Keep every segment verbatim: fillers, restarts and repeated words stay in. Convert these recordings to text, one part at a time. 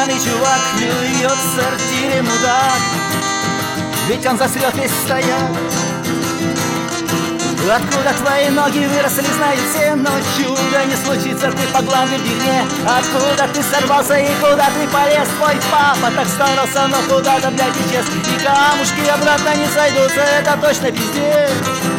Пьяный чувак плюет в сортире мудак, ведь он засрет весь стояк. Откуда твои ноги выросли, знают все, но чудо не случится, ты по главной дерьме. Откуда ты сорвался и куда ты полез? Твой папа так старался, но куда-то, блядь, исчез. И камушки обратно не сойдутся, это точно пиздец.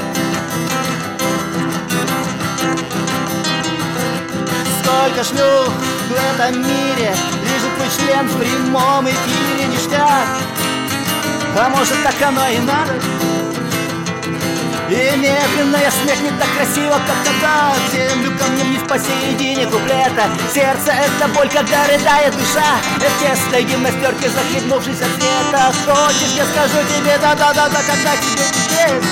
Сколько шлюх в этом мире, лежит твой член в прямом эфире, ништяк. А может, так оно и надо? И медленная смерть не так красиво, как когда в землю камнем не в посередине куплета. Сердце — это боль, когда рыдает душа, в тесной гимнастерке, захлебнувшись от света. Хочешь, я скажу тебе да-да-да-да, когда тебе здесь?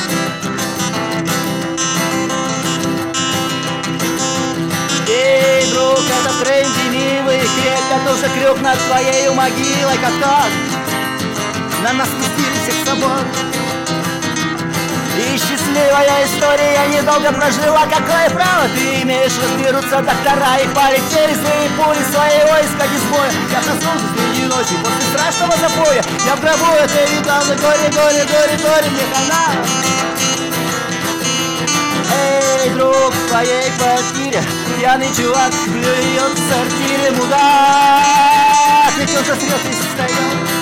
Эй, друг, это тренди, милый крик, это уже крюк над твоей могилой, как тот. На нас спустили всех собор. И счастливая история недолго прожила. Какое право ты имеешь? Разберутся доктора, и полетели свои пули, свои войска без боя. Я проснулся среди ночи после страшного запоя. Я в гробу это видал, на горе, горе, горе, горе, мне хана. Эй, друг, в твоей квартире пьяный чувак плюет в сортире мудак, ведь он засрет и состоит.